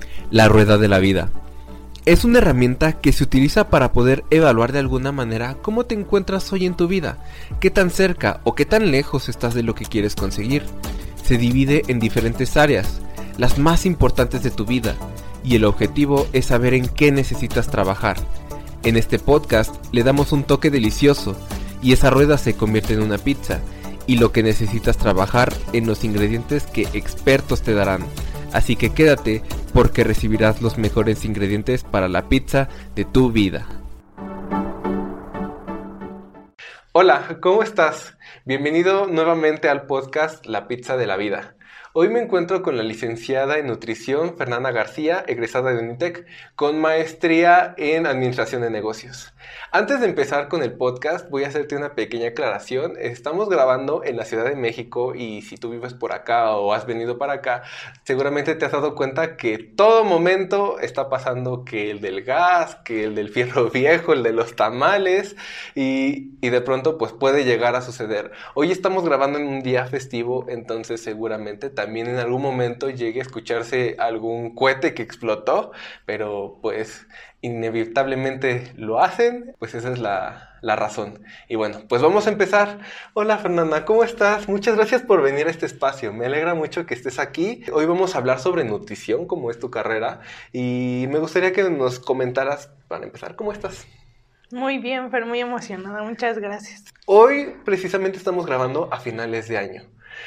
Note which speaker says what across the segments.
Speaker 1: La rueda de la vida. Es una herramienta que se utiliza para poder evaluar de alguna manera cómo te encuentras hoy en tu vida, qué tan cerca o qué tan lejos estás de lo que quieres conseguir. Se divide en diferentes áreas, las más importantes de tu vida, y el objetivo es saber en qué necesitas trabajar. En este podcast le damos un toque delicioso, y esa rueda se convierte en una pizza, y lo que necesitas trabajar en los ingredientes que expertos te darán. Así que quédate porque recibirás los mejores ingredientes para la pizza de tu vida. Hola, ¿cómo estás? Bienvenido nuevamente al podcast La Pizza de la Vida. Hoy me encuentro con la licenciada en nutrición Fernanda García, egresada de UNITEC, con maestría en administración de negocios. Antes de empezar con el podcast, voy a hacerte una pequeña aclaración. Estamos grabando en la Ciudad de México y si tú vives por acá o has venido para acá, seguramente te has dado cuenta que todo momento está pasando que el del gas, que el del fierro viejo, el de los tamales y de pronto pues puede llegar a suceder. Hoy estamos grabando en un día festivo, entonces seguramente también en algún momento llegue a escucharse algún cohete que explotó, pero pues inevitablemente lo hacen, pues esa es la razón. Y bueno, pues vamos a empezar. Hola Fernanda, ¿cómo estás? Muchas gracias por venir a este espacio, me alegra mucho que estés aquí. Hoy vamos a hablar sobre nutrición, como es tu carrera, y me gustaría que nos comentaras, para empezar, ¿cómo estás?
Speaker 2: Muy bien, Fer, muy emocionada, muchas gracias.
Speaker 1: Hoy precisamente estamos grabando a finales de año.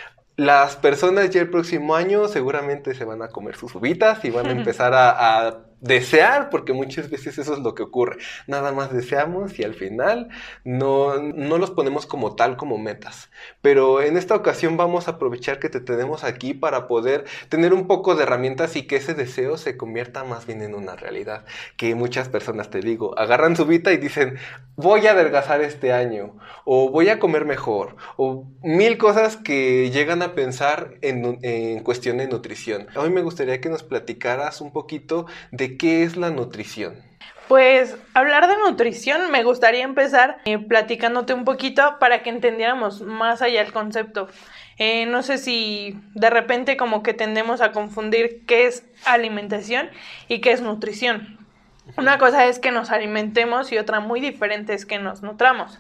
Speaker 1: Las personas ya el próximo año seguramente se van a comer sus uvitas y van a empezar a desear, porque muchas veces eso es lo que ocurre. Nada más deseamos y al final no los ponemos como tal, como metas. Pero en esta ocasión vamos a aprovechar que te tenemos aquí para poder tener un poco de herramientas y que ese deseo se convierta más bien en una realidad. Que muchas personas, te digo, agarran su uvita y dicen, voy a adelgazar este año, o voy a comer mejor, o mil cosas que llegan a pensar en cuestión de nutrición. Hoy me gustaría que nos platicaras un poquito de qué es la nutrición.
Speaker 2: Pues hablar de nutrición me gustaría empezar platicándote un poquito para que entendiéramos más allá el concepto. No sé si de repente como que tendemos a confundir qué es alimentación y qué es nutrición. Una cosa es que nos alimentemos y otra muy diferente es que nos nutramos.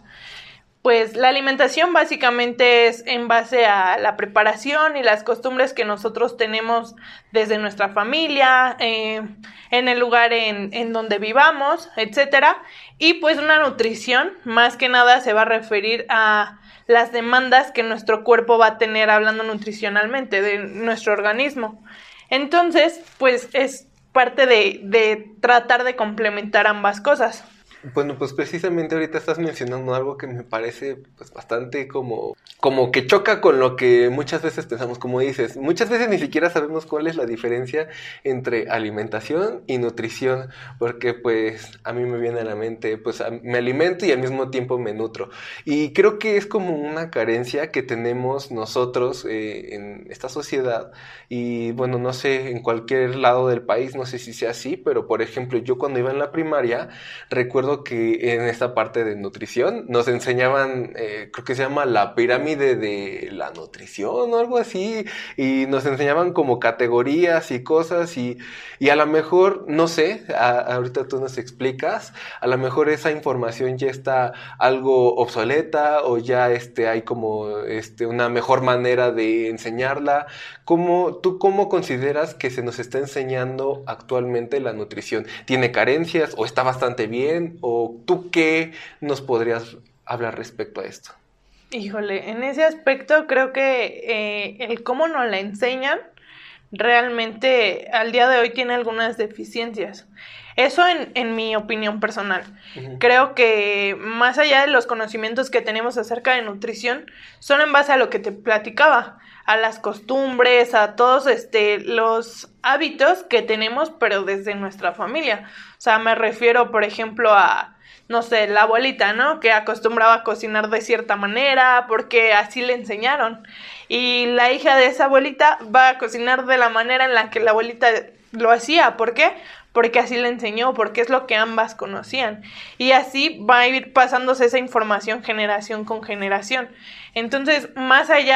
Speaker 2: Pues la alimentación básicamente es en base a la preparación y las costumbres que nosotros tenemos desde nuestra familia, en el lugar en donde vivamos, etcétera. Y pues una nutrición más que nada se va a referir a las demandas que nuestro cuerpo va a tener hablando nutricionalmente de nuestro organismo. Entonces, pues es parte de tratar de complementar ambas cosas.
Speaker 1: Bueno, pues precisamente ahorita estás mencionando algo que me parece pues bastante como que choca con lo que muchas veces pensamos, como dices, muchas veces ni siquiera sabemos cuál es la diferencia entre alimentación y nutrición, porque pues a mí me viene a la mente, pues me alimento y al mismo tiempo me nutro, y creo que es como una carencia que tenemos nosotros en esta sociedad, y bueno, no sé, en cualquier lado del país, no sé si sea así, pero por ejemplo, yo cuando iba en la primaria, recuerdo que en esta parte de nutrición nos enseñaban, creo que se llama la pirámide de la nutrición o algo así, y nos enseñaban como categorías y cosas y a lo mejor, no sé, ahorita tú nos explicas, a lo mejor esa información ya está algo obsoleta o ya hay como una mejor manera de enseñarla. ¿Tú cómo consideras que se nos está enseñando actualmente la nutrición? ¿Tiene carencias o está bastante bien? ¿O tú qué nos podrías hablar respecto a esto?
Speaker 2: Híjole, en ese aspecto creo que el cómo nos la enseñan realmente al día de hoy tiene algunas deficiencias. Eso en mi opinión personal. Uh-huh. Creo que más allá de los conocimientos que tenemos acerca de nutrición, son en base a lo que te platicaba, a las costumbres, a todos los hábitos que tenemos, pero desde nuestra familia. O sea, me refiero, por ejemplo, a, no sé, la abuelita, ¿no? Que acostumbraba a cocinar de cierta manera porque así le enseñaron. Y la hija de esa abuelita va a cocinar de la manera en la que la abuelita lo hacía. ¿Por qué? Porque así le enseñó, porque es lo que ambas conocían. Y así va a ir pasándose esa información generación con generación. Entonces, más allá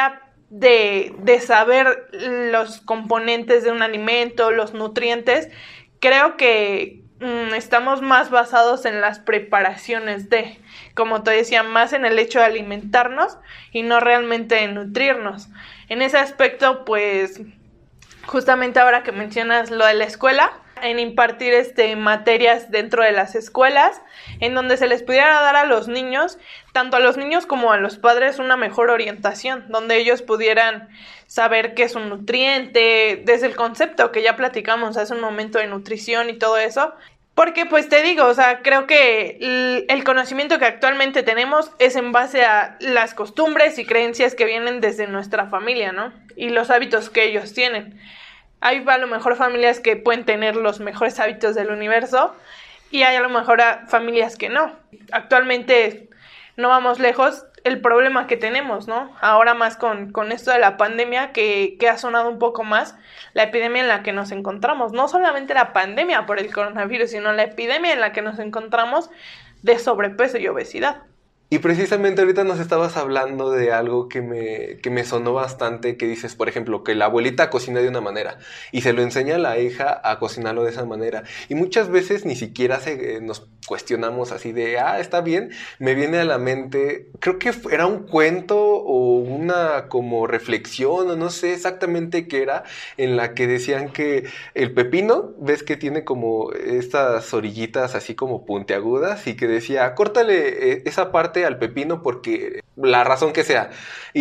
Speaker 2: de saber los componentes de un alimento, los nutrientes, creo que estamos más basados en las preparaciones como te decía, más en el hecho de alimentarnos y no realmente en nutrirnos. En ese aspecto, pues, justamente ahora que mencionas lo de la escuela, en impartir materias dentro de las escuelas, en donde se les pudiera dar a los niños, tanto a los niños como a los padres, una mejor orientación, donde ellos pudieran saber qué es un nutriente, desde el concepto que ya platicamos hace un momento de nutrición y todo eso. Porque pues te digo, o sea, creo que el conocimiento que actualmente tenemos es en base a las costumbres y creencias que vienen desde nuestra familia, ¿no? Y los hábitos que ellos tienen. Hay a lo mejor familias que pueden tener los mejores hábitos del universo y hay a lo mejor familias que no. Actualmente no vamos lejos el problema que tenemos, ¿no? Ahora más con esto de la pandemia que ha sonado un poco más, la epidemia en la que nos encontramos. No solamente la pandemia por el coronavirus, sino la epidemia en la que nos encontramos de sobrepeso y obesidad.
Speaker 1: Y precisamente ahorita nos estabas hablando de algo que me sonó bastante, que dices, por ejemplo, que la abuelita cocina de una manera y se lo enseña a la hija a cocinarlo de esa manera. Y muchas veces ni siquiera nos cuestionamos así de, está bien. Me viene a la mente, creo que era un cuento o una como reflexión o no sé exactamente qué era, en la que decían que el pepino, ves que tiene como estas orillitas así como puntiagudas y que decía, córtale esa parte al pepino porque la razón que sea.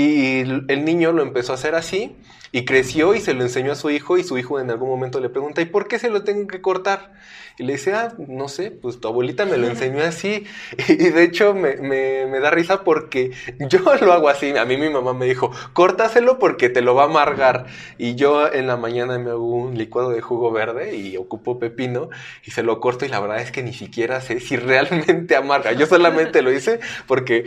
Speaker 1: Y el niño lo empezó a hacer así y creció y se lo enseñó a su hijo y su hijo en algún momento le pregunta, ¿y por qué se lo tengo que cortar? Y le dice, no sé, pues tu abuelita me lo enseñó así. Y de hecho me da risa porque yo lo hago así. A mí mi mamá me dijo, córtaselo porque te lo va a amargar. Y yo en la mañana me hago un licuado de jugo verde y ocupo pepino y se lo corto y la verdad es que ni siquiera sé si realmente amarga. Yo solamente lo hice porque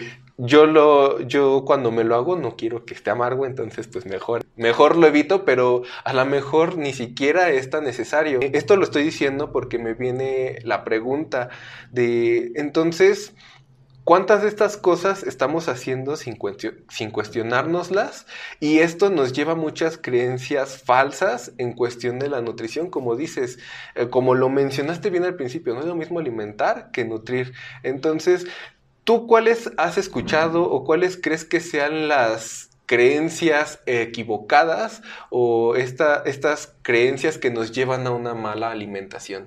Speaker 1: yo cuando me lo hago no quiero que esté amargo, entonces pues mejor lo evito, pero a lo mejor ni siquiera es tan necesario. Esto lo estoy diciendo porque me viene la pregunta de, entonces, ¿cuántas de estas cosas estamos haciendo sin cuestionárnoslas? Y esto nos lleva a muchas creencias falsas en cuestión de la nutrición, como dices, como lo mencionaste bien al principio, no es lo mismo alimentar que nutrir. Entonces, ¿tú cuáles has escuchado o cuáles crees que sean las creencias equivocadas o estas creencias que nos llevan a una mala alimentación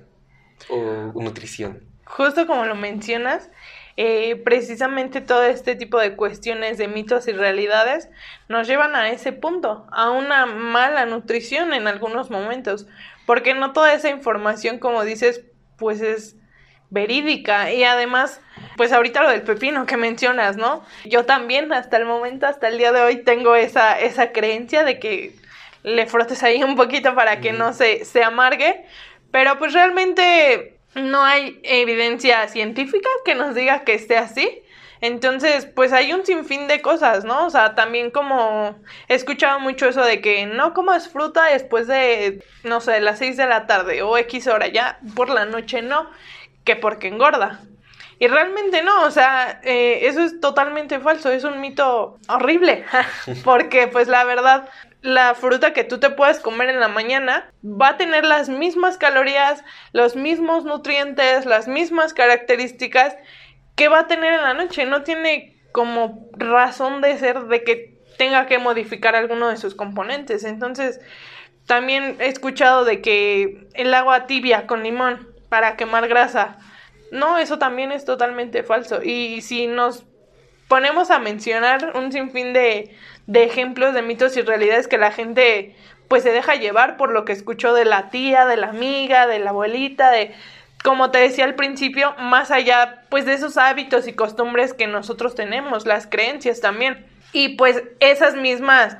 Speaker 1: o nutrición?
Speaker 2: Justo como lo mencionas, precisamente todo este tipo de cuestiones de mitos y realidades nos llevan a ese punto, a una mala nutrición en algunos momentos, porque no toda esa información, como dices, pues es verídica. Y además, pues ahorita lo del pepino que mencionas, ¿no? Yo también hasta el momento, hasta el día de hoy tengo esa creencia de que le frotes ahí un poquito para que no se amargue, pero pues realmente no hay evidencia científica que nos diga que esté así. Entonces, pues hay un sinfín de cosas, ¿no? O sea, también como he escuchado mucho eso de que no comas fruta después de, no sé, las 6 de la tarde o X hora, ya por la noche no, que porque engorda. Y realmente no, o sea, eso es totalmente falso, es un mito horrible, porque pues la verdad, la fruta que tú te puedes comer en la mañana va a tener las mismas calorías, los mismos nutrientes, las mismas características que va a tener en la noche. No tiene como razón de ser de que tenga que modificar alguno de sus componentes. Entonces, también he escuchado de que el agua tibia con limón para quemar grasa. No, eso también es totalmente falso. Y si nos ponemos a mencionar un sinfín de ejemplos de mitos y realidades que la gente pues se deja llevar por lo que escuchó de la tía, de la amiga, de la abuelita, como te decía al principio, más allá pues de esos hábitos y costumbres que nosotros tenemos, las creencias también. Y pues esa misma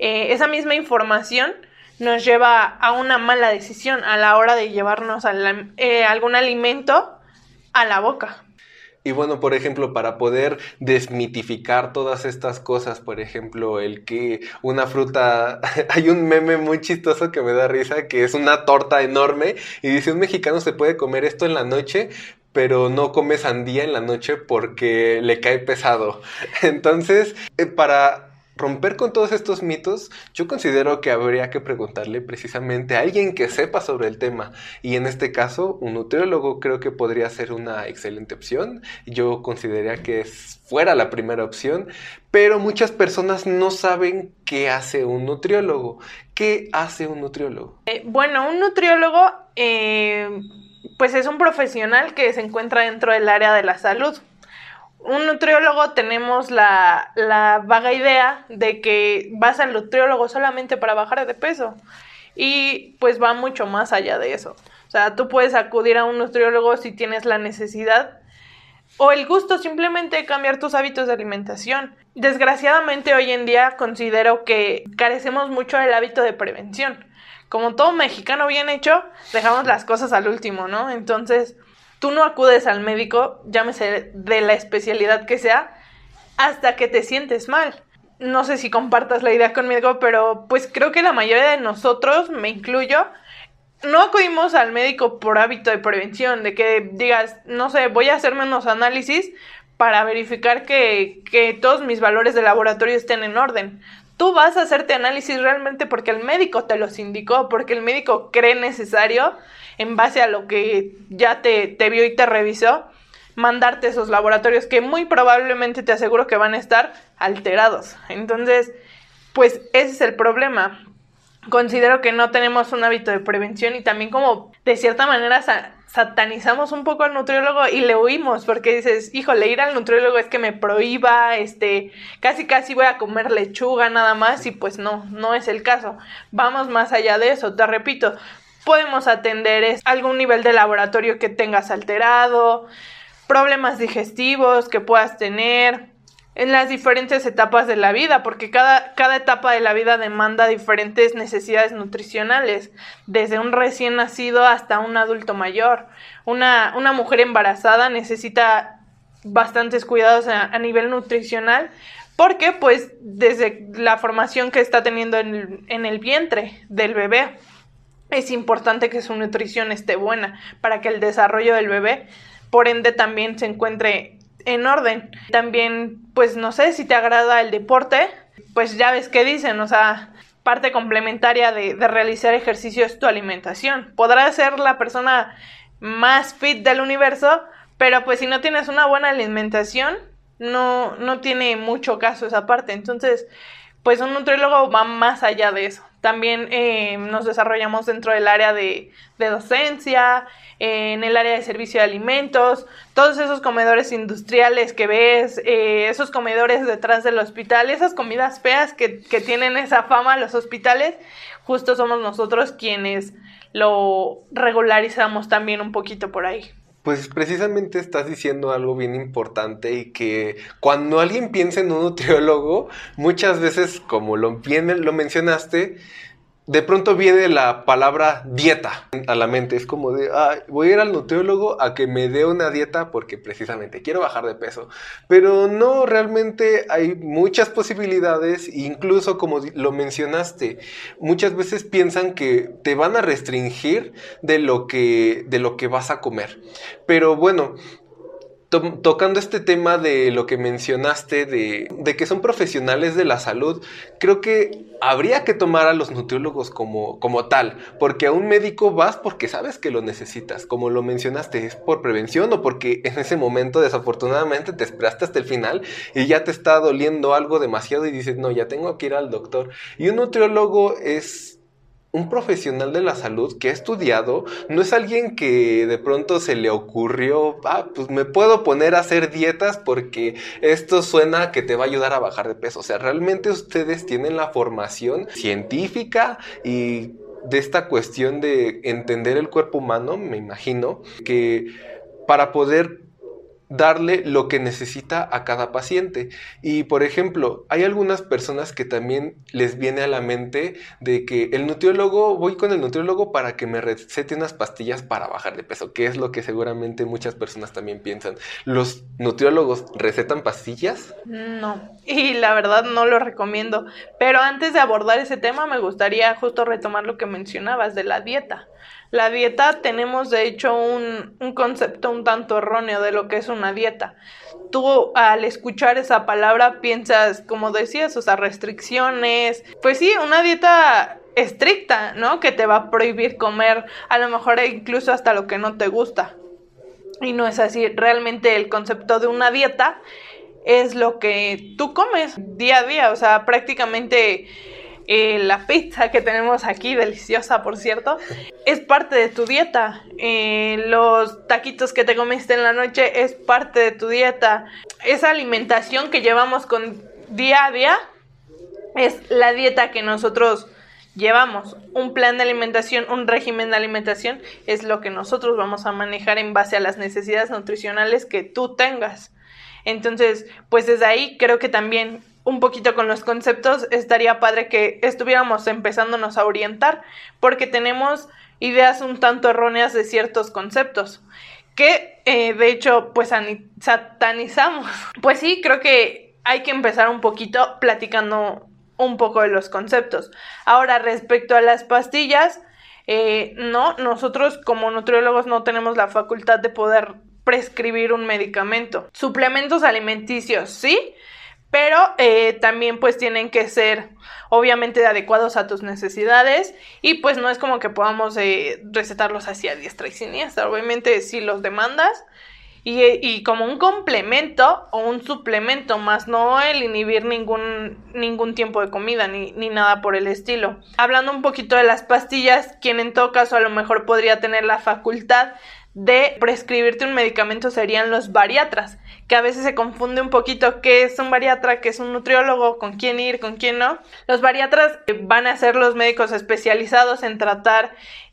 Speaker 2: información nos lleva a una mala decisión a la hora de llevarnos algún alimento a la boca.
Speaker 1: Y bueno, por ejemplo, para poder desmitificar todas estas cosas, por ejemplo, el que una fruta, hay un meme muy chistoso que me da risa, que es una torta enorme y dice, un mexicano se puede comer esto en la noche, pero no come sandía en la noche porque le cae pesado. Entonces, para romper con todos estos mitos, yo considero que habría que preguntarle precisamente a alguien que sepa sobre el tema. Y en este caso, un nutriólogo creo que podría ser una excelente opción. Yo consideraría que fuera la primera opción, pero muchas personas no saben qué hace un nutriólogo. ¿Qué hace un nutriólogo?
Speaker 2: Bueno, un nutriólogo pues es un profesional que se encuentra dentro del área de la salud. Un nutriólogo tenemos la vaga idea de que vas al nutriólogo solamente para bajar de peso y pues va mucho más allá de eso. O sea, tú puedes acudir a un nutriólogo si tienes la necesidad o el gusto simplemente de cambiar tus hábitos de alimentación. Desgraciadamente hoy en día considero que carecemos mucho del hábito de prevención. Como todo mexicano bien hecho, dejamos las cosas al último, ¿no? Entonces, tú no acudes al médico, llámese de la especialidad que sea, hasta que te sientes mal. No sé si compartas la idea conmigo, pero pues creo que la mayoría de nosotros, me incluyo, no acudimos al médico por hábito de prevención, de que digas, no sé, voy a hacerme unos análisis para verificar que todos mis valores de laboratorio estén en orden. Tú vas a hacerte análisis realmente porque el médico te los indicó, porque el médico cree necesario, en base a lo que ya te vio y te revisó, mandarte esos laboratorios que muy probablemente te aseguro que van a estar alterados. Entonces, pues ese es el problema. Considero que no tenemos un hábito de prevención y también como de cierta manera satanizamos un poco al nutriólogo y le huimos porque dices, híjole, ir al nutriólogo es que me prohíba, casi voy a comer lechuga nada más y pues no es el caso. Vamos más allá de eso, te repito, podemos atender algún nivel de laboratorio que tengas alterado, problemas digestivos que puedas tener en las diferentes etapas de la vida, porque cada etapa de la vida demanda diferentes necesidades nutricionales, desde un recién nacido hasta un adulto mayor. Una mujer embarazada necesita bastantes cuidados a nivel nutricional, porque pues desde la formación que está teniendo en el vientre del bebé, es importante que su nutrición esté buena para que el desarrollo del bebé, por ende, también se encuentre en orden. También, pues no sé, si te agrada el deporte, pues ya ves qué dicen, o sea, parte complementaria de realizar ejercicio es tu alimentación. Podrás ser la persona más fit del universo, pero pues si no tienes una buena alimentación, no tiene mucho caso esa parte. Entonces, pues un nutriólogo va más allá de eso. También nos desarrollamos dentro del área de docencia, en el área de servicio de alimentos, todos esos comedores industriales que ves, esos comedores detrás del hospital, esas comidas feas que tienen esa fama los hospitales, justo somos nosotros quienes lo regularizamos también un poquito por ahí.
Speaker 1: Pues precisamente estás diciendo algo bien importante y que cuando alguien piensa en un nutriólogo, muchas veces, como lo mencionaste, de pronto viene la palabra dieta a la mente. Es como de, voy a ir al nutriólogo a que me dé una dieta porque precisamente quiero bajar de peso. Pero no, realmente hay muchas posibilidades, incluso como lo mencionaste, muchas veces piensan que te van a restringir de lo que vas a comer. Pero bueno, tocando este tema de lo que mencionaste, de que son profesionales de la salud, creo que habría que tomar a los nutriólogos como tal, porque a un médico vas porque sabes que lo necesitas, como lo mencionaste, es por prevención o porque en ese momento desafortunadamente te esperaste hasta el final y ya te está doliendo algo demasiado y dices, no, ya tengo que ir al doctor. Y un nutriólogo es un profesional de la salud que ha estudiado, no es alguien que de pronto se le ocurrió, pues me puedo poner a hacer dietas porque esto suena que te va a ayudar a bajar de peso. O sea, realmente ustedes tienen la formación científica y de esta cuestión de entender el cuerpo humano, me imagino, que para poder darle lo que necesita a cada paciente. Y por ejemplo, hay algunas personas que también les viene a la mente de que voy con el nutriólogo para que me recete unas pastillas para bajar de peso, que es lo que seguramente muchas personas también piensan. ¿Los nutriólogos recetan pastillas?
Speaker 2: No, y la verdad no lo recomiendo. Pero antes de abordar ese tema me gustaría justo retomar lo que mencionabas de la dieta. la dieta, tenemos de hecho un concepto un tanto erróneo de lo que es una dieta. Tú al escuchar esa palabra piensas, como decías, o sea, restricciones. Pues sí, una dieta estricta, ¿no? Que te va a prohibir comer a lo mejor incluso hasta lo que no te gusta. Y no es así. Realmente el concepto de una dieta es lo que tú comes día a día. O sea, prácticamente la pizza que tenemos aquí, deliciosa por cierto, es parte de tu dieta. Los taquitos que te comiste en la noche es parte de tu dieta. Esa alimentación que llevamos con día a día es la dieta que nosotros llevamos. Un plan de alimentación, un régimen de alimentación es lo que nosotros vamos a manejar en base a las necesidades nutricionales que tú tengas. Entonces, pues desde ahí creo que también un poquito con los conceptos estaría padre que estuviéramos empezándonos a orientar, porque tenemos ideas un tanto erróneas de ciertos conceptos que de hecho pues satanizamos. Pues sí, creo que hay que empezar un poquito platicando un poco de los conceptos. Ahora, respecto a las pastillas, no, nosotros como nutriólogos no tenemos la facultad de poder prescribir un medicamento. Suplementos alimenticios, sí, pero también pues tienen que ser obviamente adecuados a tus necesidades y pues no es como que podamos recetarlos así a diestra y siniestra. Obviamente si los demandas y como un complemento o un suplemento, más no el inhibir ningún tiempo de comida ni nada por el estilo. Hablando un poquito de las pastillas, quien en todo caso a lo mejor podría tener la facultad de prescribirte un medicamento serían los bariatras, que a veces se confunde un poquito qué es un bariatra, qué es un nutriólogo, con quién ir, con quién no. Los bariatras van a ser los médicos especializados en tratar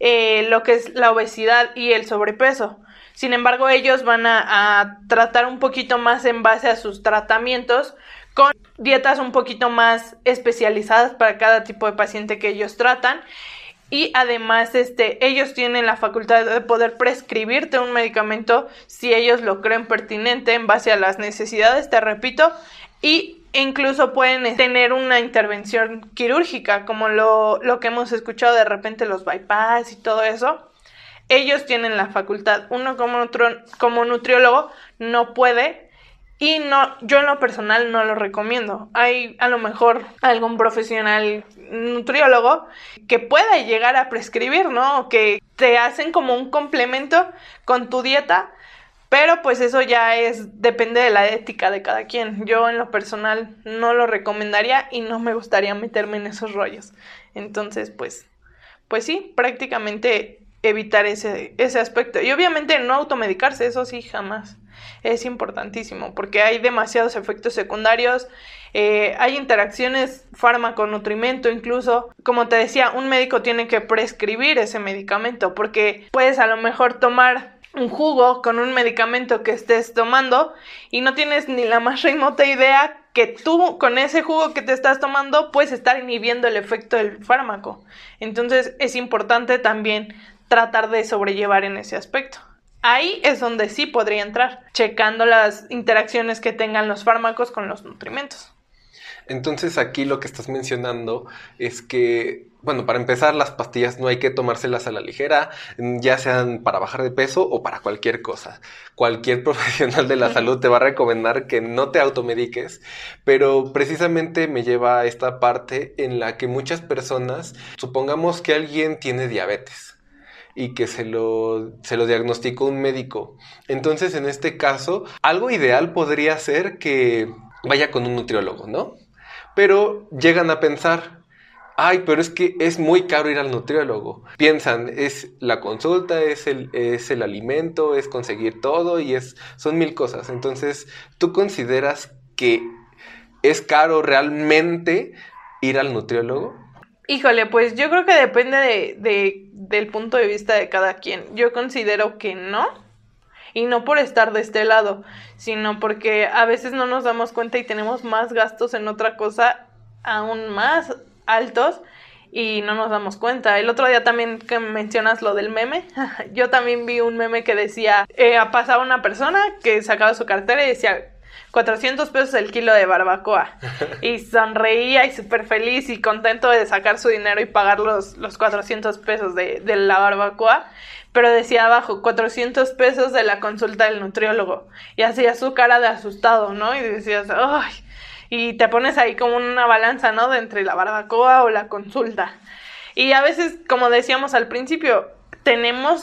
Speaker 2: lo que es la obesidad y el sobrepeso. Sin embargo, ellos van a tratar un poquito más en base a sus tratamientos con dietas un poquito más especializadas para cada tipo de paciente que ellos tratan. Y además ellos tienen la facultad de poder prescribirte un medicamento si ellos lo creen pertinente en base a las necesidades, te repito, y incluso pueden tener una intervención quirúrgica, como lo que hemos escuchado de repente los bypass y todo eso. Ellos tienen la facultad. Uno como nutriólogo no puede, y no, yo en lo personal no lo recomiendo. Hay a lo mejor algún profesional nutriólogo que puede llegar a prescribir, ¿no? Que te hacen como un complemento con tu dieta, pero pues eso ya depende de la ética de cada quien. Yo en lo personal no lo recomendaría y no me gustaría meterme en esos rollos. Entonces, pues sí, prácticamente evitar ese aspecto. Y obviamente no automedicarse, eso sí, jamás. Es importantísimo porque hay demasiados efectos secundarios, hay interacciones fármaco-nutrimento incluso. Como te decía, un médico tiene que prescribir ese medicamento porque puedes a lo mejor tomar un jugo con un medicamento que estés tomando y no tienes ni la más remota idea que tú con ese jugo que te estás tomando puedes estar inhibiendo el efecto del fármaco. Entonces es importante también tratar de sobrellevar en ese aspecto. Ahí es donde sí podría entrar, checando las interacciones que tengan los fármacos con los nutrimentos.
Speaker 1: Entonces aquí lo que estás mencionando es que, bueno, para empezar, las pastillas no hay que tomárselas a la ligera, ya sean para bajar de peso o para cualquier cosa. Cualquier profesional de la salud te va a recomendar que no te automediques, pero precisamente me lleva a esta parte en la que muchas personas, supongamos que alguien tiene diabetes y que se lo diagnosticó un médico. Entonces, en este caso, algo ideal podría ser que vaya con un nutriólogo, ¿no? Pero llegan a pensar, ay, pero es que es muy caro ir al nutriólogo. Piensan, es la consulta, es el alimento, es conseguir todo y son 1000 cosas. Entonces, ¿tú consideras que es caro realmente ir al nutriólogo?
Speaker 2: Híjole, pues yo creo que depende del punto de vista de cada quien. Yo considero que no, y no por estar de este lado, sino porque a veces no nos damos cuenta y tenemos más gastos en otra cosa aún más altos y no nos damos cuenta. El otro día también que mencionas lo del meme, yo también vi un meme que decía, pasaba una persona que sacaba su cartera y decía, $400 el kilo de barbacoa. Y sonreía y súper feliz y contento de sacar su dinero y pagar los $400 de la barbacoa. Pero decía abajo, $400 de la consulta del nutriólogo. Y hacía su cara de asustado, ¿no? Y decías, ¡ay! Y te pones ahí como una balanza, ¿no? De entre la barbacoa o la consulta. Y a veces, como decíamos al principio, tenemos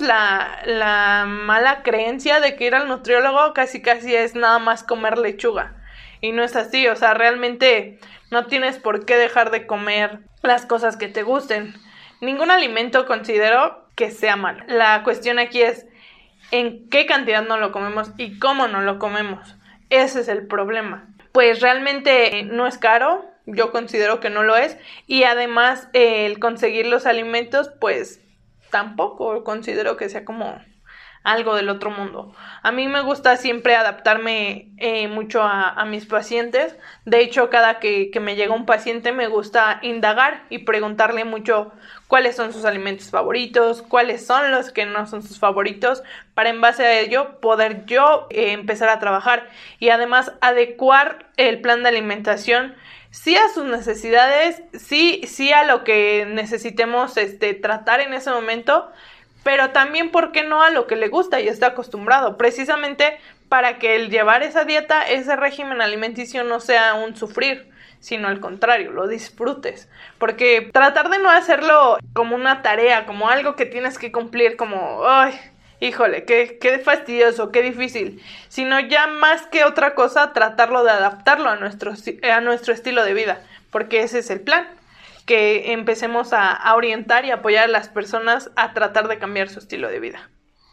Speaker 2: la mala creencia de que ir al nutriólogo casi es nada más comer lechuga. Y no es así, o sea, realmente no tienes por qué dejar de comer las cosas que te gusten. Ningún alimento considero que sea malo. La cuestión aquí es en qué cantidad no lo comemos y cómo no lo comemos. Ese es el problema. Pues realmente no es caro, yo considero que no lo es. Y además el conseguir los alimentos, pues tampoco considero que sea como algo del otro mundo. A mí me gusta siempre adaptarme mucho a mis pacientes. De hecho, cada que me llega un paciente me gusta indagar y preguntarle mucho cuáles son sus alimentos favoritos, cuáles son los que no son sus favoritos, para en base a ello poder yo empezar a trabajar y además adecuar el plan de alimentación sí a sus necesidades, sí a lo que necesitemos tratar en ese momento, pero también, ¿por qué no?, a lo que le gusta y está acostumbrado, precisamente para que el llevar esa dieta, ese régimen alimenticio no sea un sufrir, sino al contrario, lo disfrutes. Porque tratar de no hacerlo como una tarea, como algo que tienes que cumplir, como, ay, híjole, qué fastidioso, qué difícil, sino ya más que otra cosa, tratarlo de adaptarlo a nuestro estilo de vida, porque ese es el plan. Que empecemos a orientar y apoyar a las personas a tratar de cambiar su estilo de vida.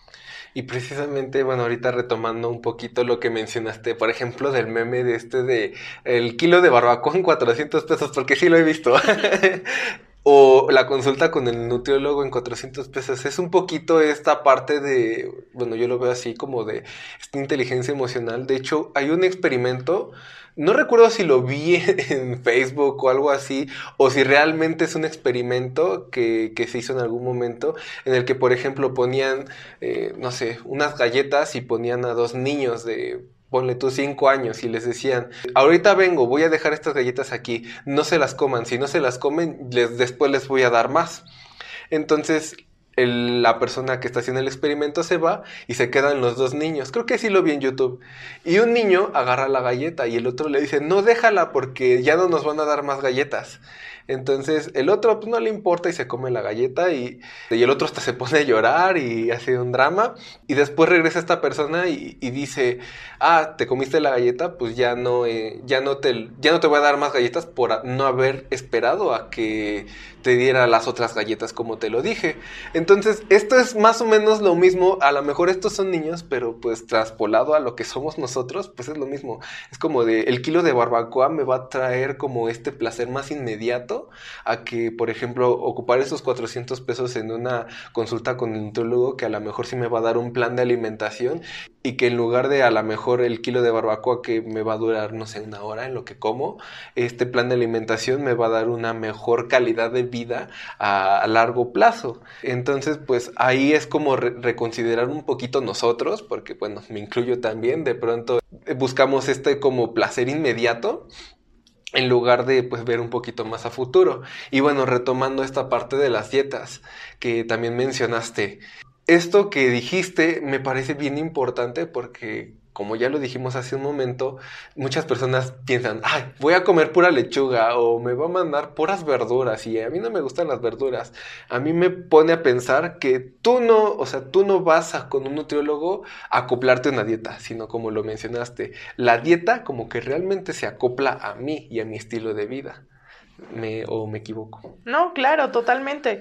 Speaker 1: Y precisamente, bueno, ahorita retomando un poquito lo que mencionaste, por ejemplo, del meme de el kilo de barbacoa en $400, porque sí lo he visto. O la consulta con el nutriólogo en $400. Es un poquito esta parte de, bueno, yo lo veo así como de esta inteligencia emocional. De hecho, hay un experimento, no recuerdo si lo vi en Facebook o algo así, o si realmente es un experimento que se hizo en algún momento, en el que, por ejemplo, ponían, no sé, unas galletas y ponían a 2 niños de, ponle tú, 5 años, y les decían, ahorita vengo, voy a dejar estas galletas aquí, no se las coman, si no se las comen, después les voy a dar más. Entonces la persona que está haciendo el experimento se va y se quedan los 2 niños. Creo que sí lo vi en YouTube. Y un niño agarra la galleta y el otro le dice, no, déjala porque ya no nos van a dar más galletas. Entonces el otro pues no le importa y se come la galleta y el otro hasta se pone a llorar y hace un drama. Y después regresa esta persona y dice, te comiste la galleta, pues ya no te voy a dar más galletas por no haber esperado a que te diera las otras galletas como te lo dije. Entonces esto es más o menos lo mismo. A lo mejor estos son niños, pero pues traspolado a lo que somos nosotros, pues es lo mismo. Es como de el kilo de barbacoa me va a traer como este placer más inmediato a que, por ejemplo, ocupar esos $400 en una consulta con el nutriólogo, que a lo mejor sí me va a dar un plan de alimentación y que en lugar de a lo mejor el kilo de barbacoa que me va a durar, no sé, 1 hora en lo que como, este plan de alimentación me va a dar una mejor calidad de vida a largo plazo. Entonces, pues ahí es como reconsiderar un poquito nosotros, porque bueno, me incluyo también, de pronto buscamos como placer inmediato, en lugar de pues ver un poquito más a futuro. Y bueno, retomando esta parte de las dietas que también mencionaste, esto que dijiste me parece bien importante porque, como ya lo dijimos hace un momento, muchas personas piensan, voy a comer pura lechuga o me va a mandar puras verduras y a mí no me gustan las verduras. A mí me pone a pensar que tú no vas con un nutriólogo a acoplarte una dieta, sino como lo mencionaste, la dieta como que realmente se acopla a mí y a mi estilo de vida. ¿O me equivoco?
Speaker 2: No, claro, totalmente.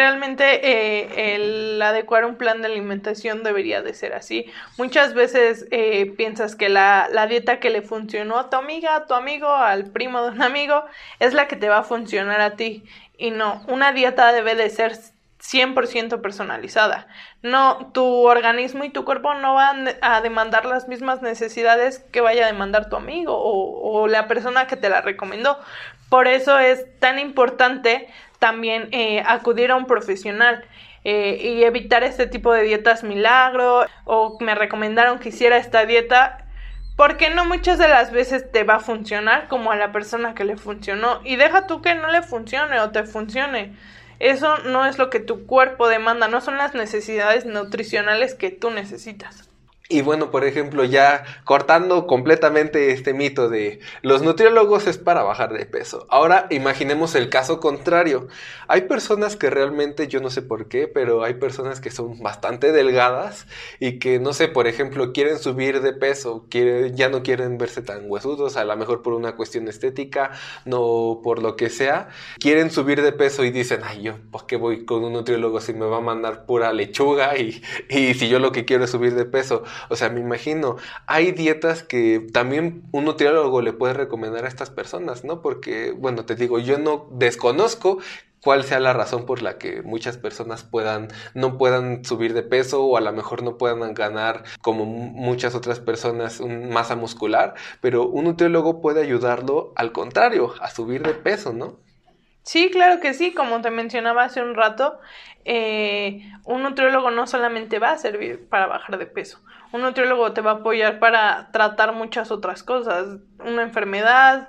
Speaker 2: Realmente el adecuar un plan de alimentación debería de ser así. Muchas veces piensas que la dieta que le funcionó a tu amiga, a tu amigo, al primo de un amigo, es la que te va a funcionar a ti. Y no, una dieta debe de ser 100% personalizada. No, tu organismo y tu cuerpo no van a demandar las mismas necesidades que vaya a demandar tu amigo o la persona que te la recomendó. Por eso es tan importante también acudir a un profesional y evitar este tipo de dietas milagro, o me recomendaron que hiciera esta dieta, Porque no muchas de las veces te va a funcionar como a la persona que le funcionó. Y deja tú que no le funcione o te funcione. Eso no es lo que tu cuerpo demanda, no son las necesidades nutricionales que tú necesitas.
Speaker 1: Y bueno, por ejemplo, ya cortando completamente este mito de los nutriólogos es para bajar de peso. Ahora imaginemos el caso contrario. Hay personas que realmente, yo no sé por qué, pero hay personas que son bastante delgadas y que, no sé, por ejemplo, quieren subir de peso, ya no quieren verse tan huesudos, a lo mejor por una cuestión estética, no por lo que sea. Quieren subir de peso y dicen, ay, yo, ¿por qué voy con un nutriólogo si me va a mandar pura lechuga y si yo lo que quiero es subir de peso? O sea, me imagino, hay dietas que también un nutriólogo le puede recomendar a estas personas, ¿no? Porque, bueno, te digo, yo no desconozco cuál sea la razón por la que muchas personas no puedan subir de peso o a lo mejor no puedan ganar como muchas otras personas masa muscular, pero un nutriólogo puede ayudarlo al contrario, a subir de peso, ¿no?
Speaker 2: Sí, claro que sí, como te mencionaba hace un rato, un nutriólogo no solamente va a servir para bajar de peso, un nutriólogo te va a apoyar para tratar muchas otras cosas, una enfermedad,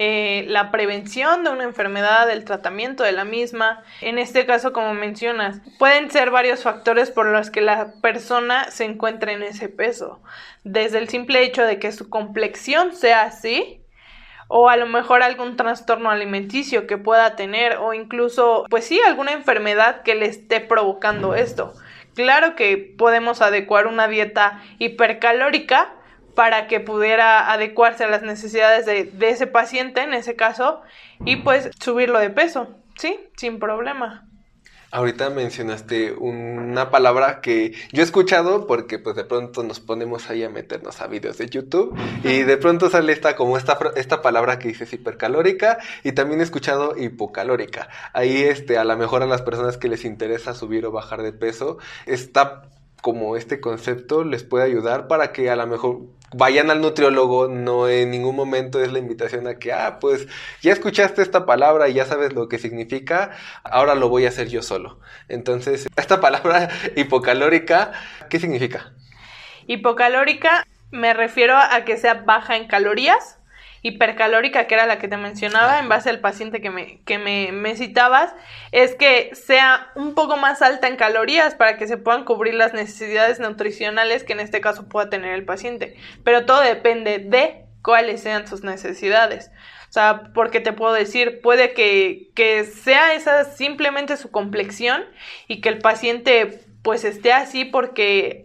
Speaker 2: la prevención de una enfermedad, el tratamiento de la misma. En este caso, como mencionas, pueden ser varios factores por los que la persona se encuentre en ese peso, desde el simple hecho de que su complexión sea así, o a lo mejor algún trastorno alimenticio que pueda tener, o incluso, pues sí, alguna enfermedad que le esté provocando esto. Claro que podemos adecuar una dieta hipercalórica para que pudiera adecuarse a las necesidades de ese paciente, en ese caso, y pues subirlo de peso, ¿sí? Sin problema.
Speaker 1: Ahorita mencionaste una palabra que yo he escuchado porque pues de pronto nos ponemos ahí a meternos a videos de YouTube y de pronto sale esta palabra que dices hipercalórica y también he escuchado hipocalórica. Ahí a lo mejor a las personas que les interesa subir o bajar de peso, está como este concepto les puede ayudar para que a lo mejor vayan al nutriólogo, no en ningún momento es la invitación a que, pues ya escuchaste esta palabra y ya sabes lo que significa, ahora lo voy a hacer yo solo. Entonces, esta palabra hipocalórica, ¿qué significa?
Speaker 2: Hipocalórica me refiero a que sea baja en calorías. Hipercalórica, que era la que te mencionaba, en base al paciente que me citabas, es que sea un poco más alta en calorías para que se puedan cubrir las necesidades nutricionales que en este caso pueda tener el paciente. Pero todo depende de cuáles sean sus necesidades. O sea, porque te puedo decir, puede que sea esa simplemente su complexión y que el paciente pues esté así porque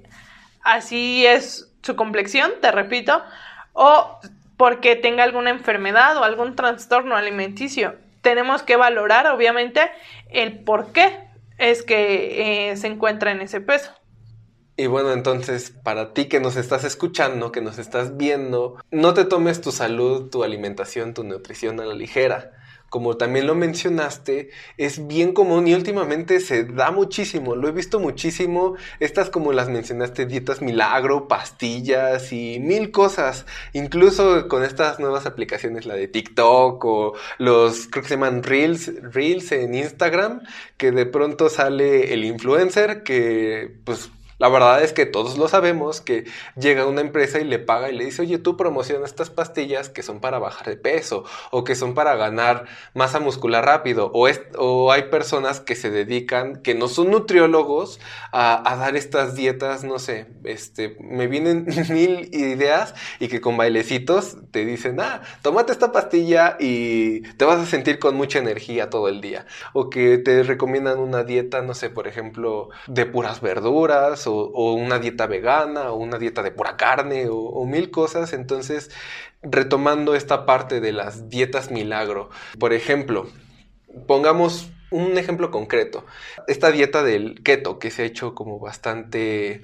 Speaker 2: así es su complexión, te repito, o porque tenga alguna enfermedad o algún trastorno alimenticio. Tenemos que valorar, obviamente, el por qué es que se encuentra en ese peso.
Speaker 1: Y bueno, entonces, para ti que nos estás escuchando, que nos estás viendo, no te tomes tu salud, tu alimentación, tu nutrición a la ligera. Como también lo mencionaste, es bien común y últimamente se da muchísimo, lo he visto muchísimo, estas como las mencionaste, dietas milagro, pastillas y mil cosas, incluso con estas nuevas aplicaciones, la de TikTok o creo que se llaman Reels en Instagram, que de pronto sale el influencer que pues la verdad es que todos lo sabemos, que llega una empresa y le paga y le dice, oye, tú promociona estas pastillas que son para bajar de peso o que son para ganar masa muscular rápido. O hay personas que se dedican, que no son nutriólogos, a dar estas dietas, no sé, me vienen mil ideas y que con bailecitos te dicen, tómate esta pastilla y te vas a sentir con mucha energía todo el día. O que te recomiendan una dieta, no sé, por ejemplo, de puras verduras, o una dieta vegana, o una dieta de pura carne, o mil cosas. Entonces, retomando esta parte de las dietas milagro, por ejemplo, pongamos un ejemplo concreto, esta dieta del keto que se ha hecho como bastante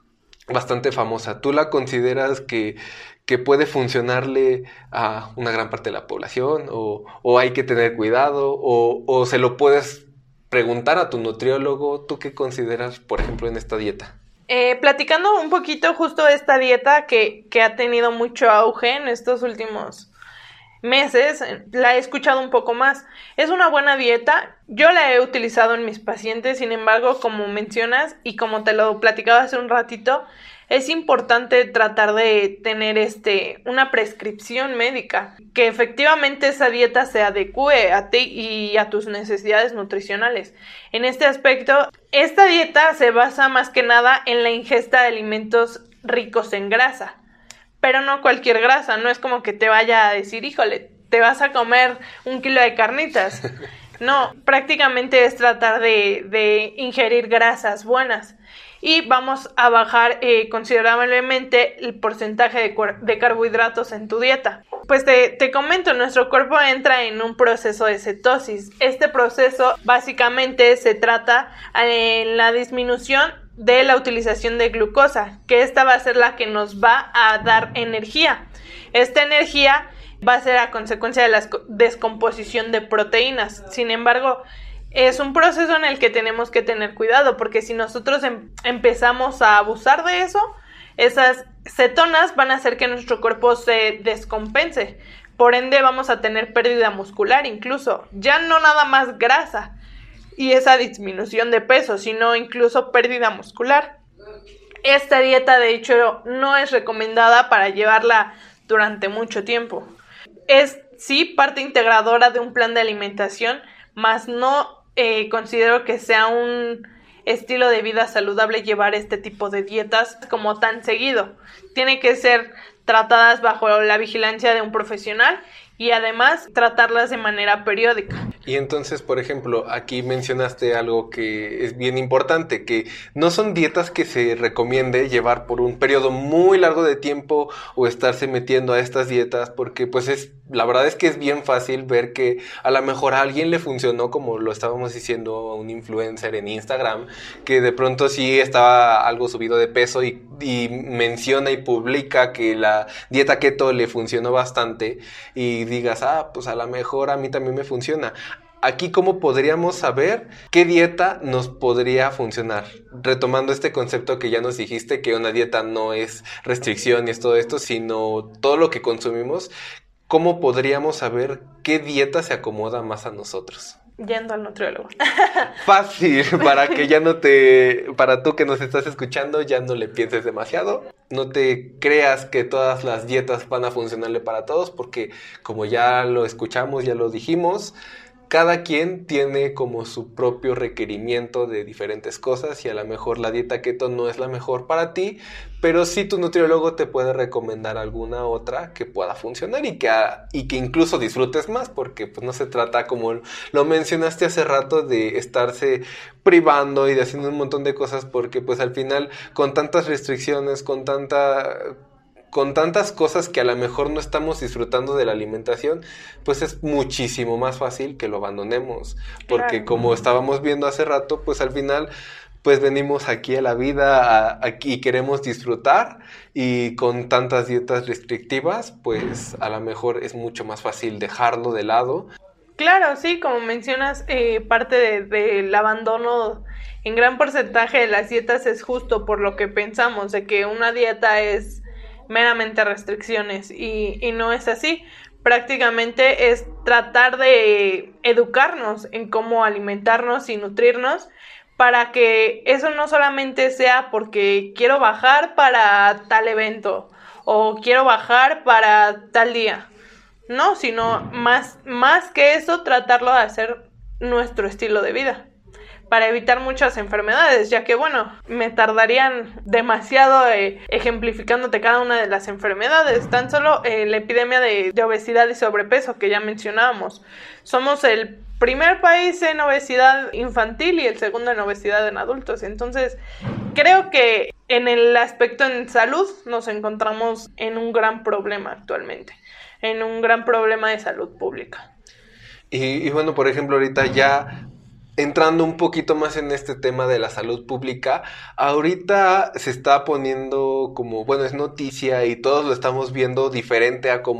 Speaker 1: famosa, ¿tú la consideras que puede funcionarle a una gran parte de la población, o hay que tener cuidado, o se lo puedes preguntar a tu nutriólogo? ¿Tú qué consideras, por ejemplo, en esta dieta?
Speaker 2: Platicando un poquito justo de esta dieta que ha tenido mucho auge en estos últimos meses, la he escuchado un poco más. Es una buena dieta Yo la he utilizado en mis pacientes, sin embargo, como mencionas y como te lo platicaba hace un ratito, es importante tratar de tener una prescripción médica, que efectivamente esa dieta se adecue a ti y a tus necesidades nutricionales. En este aspecto, esta dieta se basa más que nada en la ingesta de alimentos ricos en grasa, pero no cualquier grasa. No es como que te vaya a decir, híjole, te vas a comer 1 kilo de carnitas. No, prácticamente es tratar de ingerir grasas buenas. Y vamos a bajar considerablemente el porcentaje de carbohidratos en tu dieta. Pues te comento, nuestro cuerpo entra en un proceso de cetosis. Este proceso básicamente se trata en la disminución de la utilización de glucosa, que esta va a ser la que nos va a dar energía. Esta energía va a ser a consecuencia de la descomposición de proteínas. Sin embargo, es un proceso en el que tenemos que tener cuidado, porque si nosotros empezamos a abusar de eso, esas cetonas van a hacer que nuestro cuerpo se descompense. Por ende, vamos a tener pérdida muscular incluso. Ya no nada más grasa y esa disminución de peso, sino incluso pérdida muscular. Esta dieta, de hecho, no es recomendada para llevarla durante mucho tiempo. Es, sí, parte integradora de un plan de alimentación, mas no considero que sea un estilo de vida saludable llevar este tipo de dietas como tan seguido. Tiene que ser tratadas bajo la vigilancia de un profesional y además tratarlas de manera periódica.
Speaker 1: Y entonces, por ejemplo, aquí mencionaste algo que es bien importante, que no son dietas que se recomiende llevar por un periodo muy largo de tiempo o estarse metiendo a estas dietas, porque pues la verdad es que es bien fácil ver que a lo mejor a alguien le funcionó, como lo estábamos diciendo a un influencer en Instagram, que de pronto sí estaba algo subido de peso y menciona y publica que la dieta keto le funcionó bastante y digas, pues a lo mejor a mí también me funciona. Aquí, ¿cómo podríamos saber qué dieta nos podría funcionar? Retomando este concepto que ya nos dijiste, que una dieta no es restricción y es todo esto, sino todo lo que consumimos, ¿cómo podríamos saber qué dieta se acomoda más a nosotros?
Speaker 2: Yendo al nutriólogo.
Speaker 1: Fácil, para que ya para tú que nos estás escuchando, ya no le pienses demasiado. No te creas que todas las dietas van a funcionarle para todos, porque como ya lo escuchamos, ya lo dijimos, cada quien tiene como su propio requerimiento de diferentes cosas y a lo mejor la dieta keto no es la mejor para ti, pero sí tu nutriólogo te puede recomendar alguna otra que pueda funcionar y que incluso disfrutes más, porque pues no se trata, como lo mencionaste hace rato, de estarse privando y de haciendo un montón de cosas, porque pues al final con tantas restricciones, con tantas cosas que a lo mejor no estamos disfrutando de la alimentación, pues es muchísimo más fácil que lo abandonemos. Porque claro, como estábamos viendo hace rato, pues al final pues venimos aquí a la vida y queremos disfrutar, y con tantas dietas restrictivas, pues a lo mejor es mucho más fácil dejarlo de lado.
Speaker 2: Claro, sí, como mencionas, parte del abandono en gran porcentaje de las dietas es justo por lo que pensamos, de que una dieta es meramente restricciones y no es así. Prácticamente es tratar de educarnos en cómo alimentarnos y nutrirnos, para que eso no solamente sea porque quiero bajar para tal evento o quiero bajar para tal día, no, sino más que eso, tratarlo de hacer nuestro estilo de vida, para evitar muchas enfermedades, ya que, bueno, me tardarían demasiado ejemplificándote cada una de las enfermedades. Tan solo la epidemia de obesidad y sobrepeso que ya mencionábamos. Somos el primer país en obesidad infantil y el segundo en obesidad en adultos. Entonces, creo que en el aspecto en salud nos encontramos en un gran problema actualmente, en un gran problema de salud pública.
Speaker 1: Y bueno, por ejemplo, ahorita ya entrando un poquito más en este tema de la salud pública, ahorita se está poniendo como, bueno, es noticia y todos lo estamos viendo diferente a como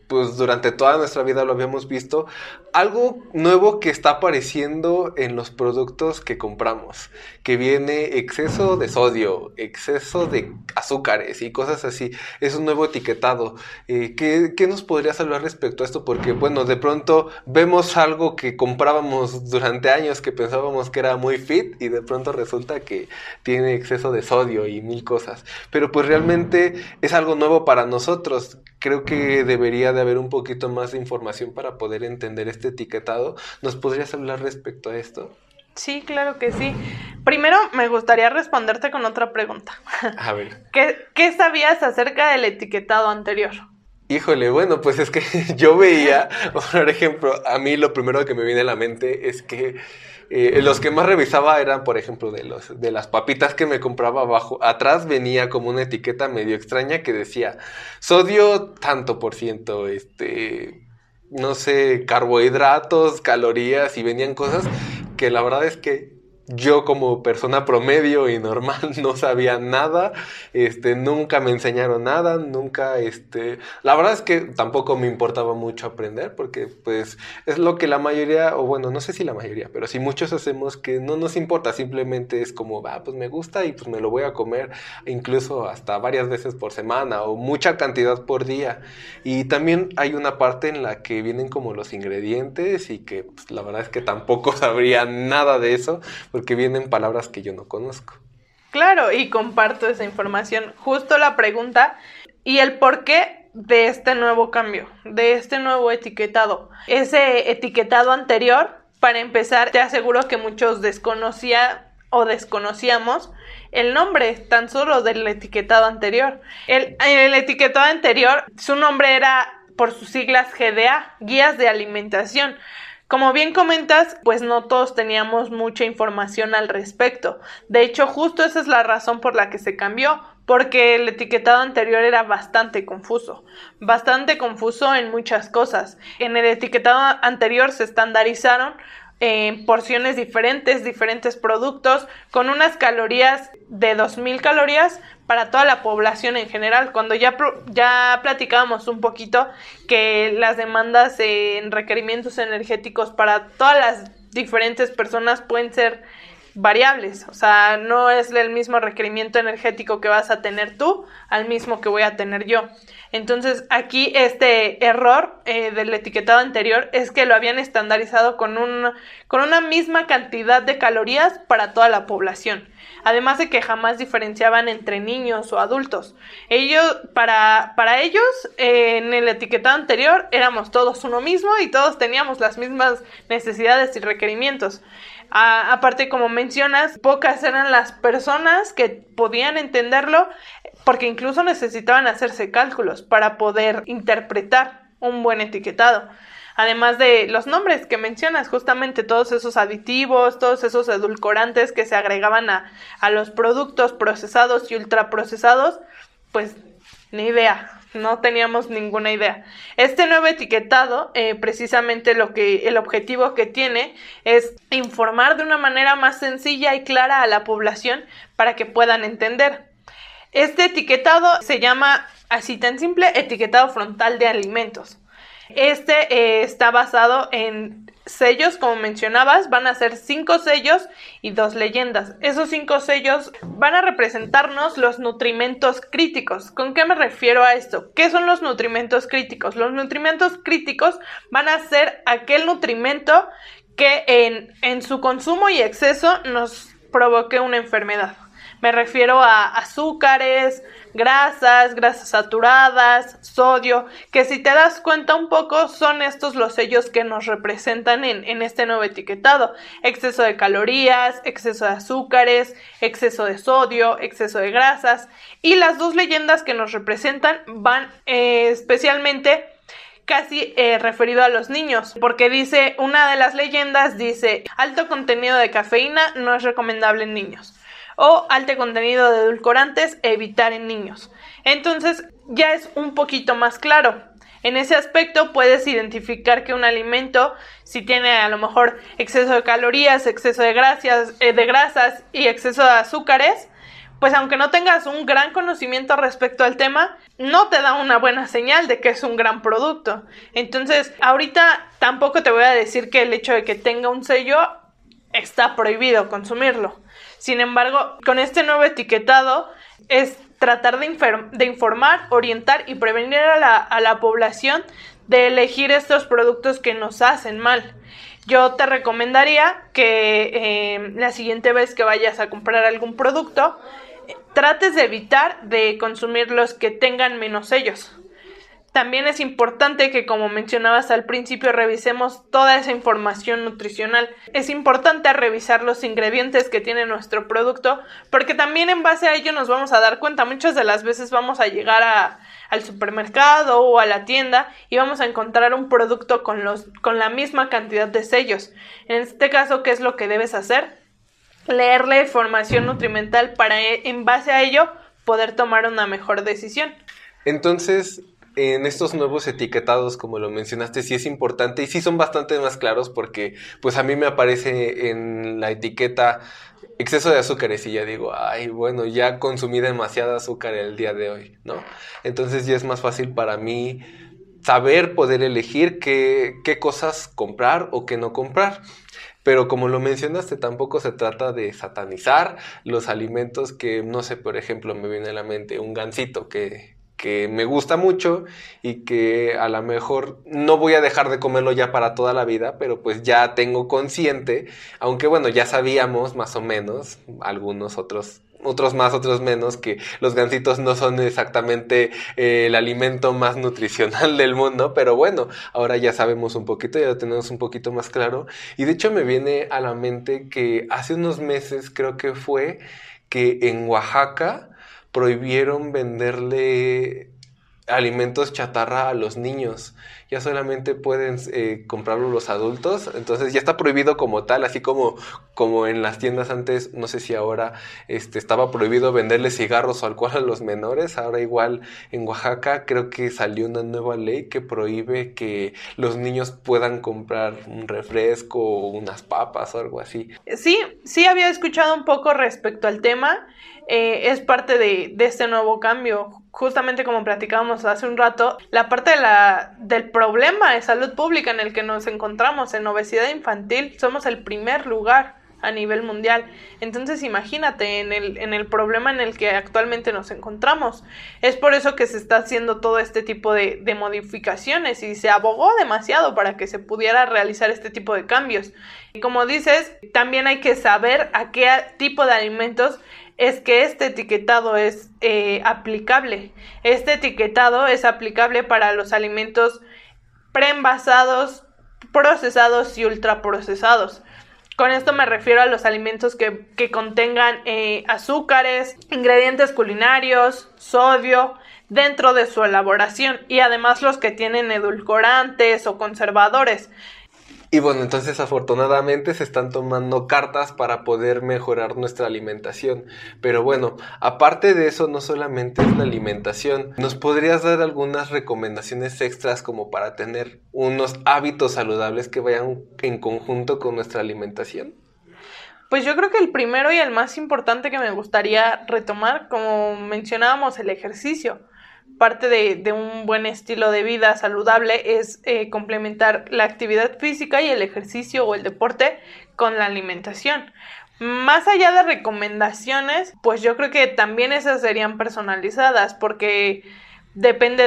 Speaker 1: pues durante toda nuestra vida lo habíamos visto, algo nuevo que está apareciendo en los productos que compramos, que viene exceso de sodio, exceso de azúcares y cosas así. Es un nuevo etiquetado. ¿Qué nos podrías hablar respecto a esto? Porque, bueno, de pronto vemos algo que comprábamos durante años que pensábamos que era muy fit y de pronto resulta que tiene exceso de sodio y mil cosas. Pero pues realmente es algo nuevo para nosotros. Creo que debería de haber un poquito más de información para poder entender este etiquetado. ¿Nos podrías hablar respecto a esto?
Speaker 2: Sí, claro que sí. Primero me gustaría responderte con otra pregunta.
Speaker 1: A ver.
Speaker 2: ¿Qué sabías acerca del etiquetado anterior?
Speaker 1: Híjole, bueno, pues es que yo veía, por ejemplo, a mí lo primero que me viene a la mente es que los que más revisaba eran, por ejemplo, de las papitas que me compraba abajo. Atrás venía como una etiqueta medio extraña que decía sodio tanto por ciento, no sé, carbohidratos, calorías, y venían cosas que la verdad es que yo como persona promedio y normal no sabía nada, nunca me enseñaron nada, nunca, la verdad es que tampoco me importaba mucho aprender porque pues es lo que la mayoría, o bueno, no sé si la mayoría, pero sí muchos hacemos que no nos importa, simplemente es como, pues me gusta y pues me lo voy a comer incluso hasta varias veces por semana o mucha cantidad por día. Y también hay una parte en la que vienen como los ingredientes y que pues, la verdad es que tampoco sabría nada de eso, porque vienen palabras que yo no conozco.
Speaker 2: Claro, y comparto esa información. Justo la pregunta y el porqué de este nuevo cambio, de este nuevo etiquetado. Ese etiquetado anterior, para empezar, te aseguro que muchos desconocíamos el nombre tan solo del etiquetado anterior. El etiquetado anterior, su nombre era, por sus siglas, GDA, Guías de Alimentación. Como bien comentas, pues no todos teníamos mucha información al respecto. De hecho, justo esa es la razón por la que se cambió, porque el etiquetado anterior era bastante confuso en muchas cosas. En el etiquetado anterior se estandarizaron porciones diferentes productos con unas calorías de 2000 calorías para toda la población en general. Cuando ya platicábamos un poquito que las demandas en requerimientos energéticos para todas las diferentes personas pueden ser variables, o sea, no es el mismo requerimiento energético que vas a tener tú al mismo que voy a tener yo. Entonces, aquí este error del etiquetado anterior es que lo habían estandarizado con una misma cantidad de calorías para toda la población. Además de que jamás diferenciaban entre niños o adultos. Para ellos, en el etiquetado anterior, éramos todos uno mismo y todos teníamos las mismas necesidades y requerimientos. Aparte, como mencionas, pocas eran las personas que podían entenderlo porque incluso necesitaban hacerse cálculos para poder interpretar un buen etiquetado. Además de los nombres que mencionas, justamente todos esos aditivos, todos esos edulcorantes que se agregaban a los productos procesados y ultraprocesados, pues ni idea. No teníamos ninguna idea. Este nuevo etiquetado, precisamente el objetivo que tiene es informar de una manera más sencilla y clara a la población para que puedan entender. Este etiquetado se llama, así tan simple, etiquetado frontal de alimentos. Está basado en sellos, como mencionabas, van a ser 5 sellos y 2 leyendas. Esos 5 sellos van a representarnos los nutrimentos críticos. ¿Con qué me refiero a esto? ¿Qué son los nutrimentos críticos? Los nutrimentos críticos van a ser aquel nutrimento que en su consumo y exceso nos provoque una enfermedad. Me refiero a azúcares, grasas saturadas, sodio, que si te das cuenta un poco son estos los sellos que nos representan en este nuevo etiquetado. Exceso de calorías, exceso de azúcares, exceso de sodio, exceso de grasas. Y las 2 leyendas que nos representan van especialmente casi referido a los niños, porque dice, una de las leyendas dice, alto contenido de cafeína no es recomendable en niños. O alto contenido de edulcorantes, evitar en niños. Entonces ya es un poquito más claro. En ese aspecto puedes identificar que un alimento, si tiene a lo mejor exceso de calorías, exceso de grasas y exceso de azúcares, pues aunque no tengas un gran conocimiento respecto al tema, no te da una buena señal de que es un gran producto. Entonces, ahorita tampoco te voy a decir que el hecho de que tenga un sello está prohibido consumirlo. Sin embargo, con este nuevo etiquetado es tratar de informar, orientar y prevenir a la población de elegir estos productos que nos hacen mal. Yo te recomendaría que la siguiente vez que vayas a comprar algún producto, trates de evitar de consumir los que tengan menos sellos. También es importante que, como mencionabas al principio, revisemos toda esa información nutricional. Es importante revisar los ingredientes que tiene nuestro producto, porque también en base a ello nos vamos a dar cuenta. Muchas de las veces vamos a llegar al supermercado o a la tienda y vamos a encontrar un producto con la misma cantidad de sellos. En este caso, ¿qué es lo que debes hacer? Leer la información nutrimental para, en base a ello, poder tomar una mejor decisión.
Speaker 1: Entonces, en estos nuevos etiquetados, como lo mencionaste, sí es importante y sí son bastante más claros porque pues a mí me aparece en la etiqueta exceso de azúcares y ya digo, ay, bueno, ya consumí demasiada azúcar el día de hoy, ¿no? Entonces ya es más fácil para mí saber, poder elegir qué cosas comprar o qué no comprar. Pero como lo mencionaste, tampoco se trata de satanizar los alimentos que, no sé, por ejemplo, me viene a la mente un gansito que me gusta mucho y que a lo mejor no voy a dejar de comerlo ya para toda la vida, pero pues ya tengo consciente, aunque bueno, ya sabíamos más o menos, algunos otros más, otros menos, que los gansitos no son exactamente el alimento más nutricional del mundo, pero bueno, ahora ya sabemos un poquito, ya lo tenemos un poquito más claro. Y de hecho me viene a la mente que hace unos meses creo que fue que en Oaxaca prohibieron venderle alimentos chatarra a los niños. Ya solamente pueden comprarlo los adultos. Entonces ya está prohibido como tal, así como en las tiendas antes, no sé si ahora estaba prohibido venderle cigarros o alcohol a los menores. Ahora igual en Oaxaca creo que salió una nueva ley que prohíbe que los niños puedan comprar un refresco o unas papas o algo así.
Speaker 2: Sí había escuchado un poco respecto al tema. Es parte de este nuevo cambio. Justamente como platicábamos hace un rato, la parte del problema de salud pública en el que nos encontramos, en obesidad infantil, somos el primer lugar a nivel mundial. Entonces imagínate en el problema en el que actualmente nos encontramos. Es por eso que se está haciendo todo este tipo de modificaciones y se abogó demasiado para que se pudiera realizar este tipo de cambios. Y como dices, también hay que saber a qué tipo de alimentos es que este etiquetado es aplicable. Este etiquetado es aplicable para los alimentos preenvasados, procesados y ultraprocesados. Con esto me refiero a los alimentos que contengan azúcares, ingredientes culinarios, sodio dentro de su elaboración y además los que tienen edulcorantes o conservadores.
Speaker 1: Y bueno, entonces afortunadamente se están tomando cartas para poder mejorar nuestra alimentación. Pero bueno, aparte de eso, no solamente es la alimentación. ¿Nos podrías dar algunas recomendaciones extras como para tener unos hábitos saludables que vayan en conjunto con nuestra alimentación?
Speaker 2: Pues yo creo que el primero y el más importante que me gustaría retomar, como mencionábamos, el ejercicio. Parte de un buen estilo de vida saludable es complementar la actividad física y el ejercicio o el deporte con la alimentación. Más allá de recomendaciones, pues yo creo que también esas serían personalizadas porque depende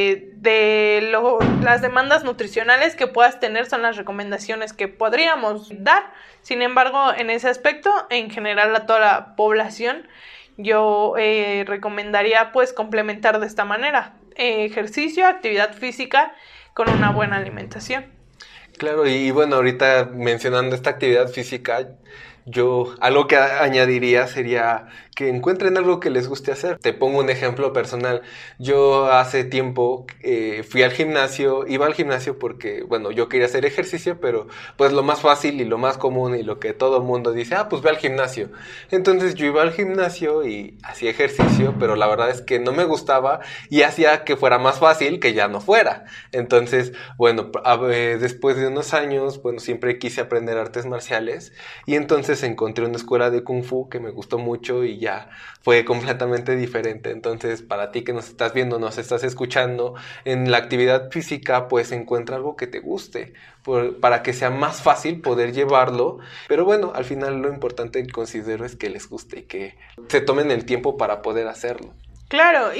Speaker 2: las demandas nutricionales que puedas tener, son las recomendaciones que podríamos dar. Sin embargo, en ese aspecto, en general a toda la población, yo recomendaría pues complementar de esta manera, ejercicio, actividad física con una buena alimentación.
Speaker 1: Claro, y bueno, ahorita mencionando esta actividad física, yo algo que añadiría sería que encuentren algo que les guste hacer. Te pongo un ejemplo personal. Yo hace tiempo iba al gimnasio porque, bueno, yo quería hacer ejercicio, pero pues lo más fácil y lo más común y lo que todo el mundo dice, pues ve al gimnasio. Entonces yo iba al gimnasio y hacía ejercicio, pero la verdad es que no me gustaba y hacía que fuera más fácil que ya no fuera. Entonces, bueno, después de unos años, bueno, siempre quise aprender artes marciales y entonces meses encontré una escuela de Kung Fu que me gustó mucho y ya fue completamente diferente. Entonces, para ti que nos estás viendo, nos estás escuchando, en la actividad física, pues encuentra algo que te guste, para que sea más fácil poder llevarlo. Pero bueno, al final lo importante considero es que les guste y que se tomen el tiempo para poder hacerlo.
Speaker 2: Claro,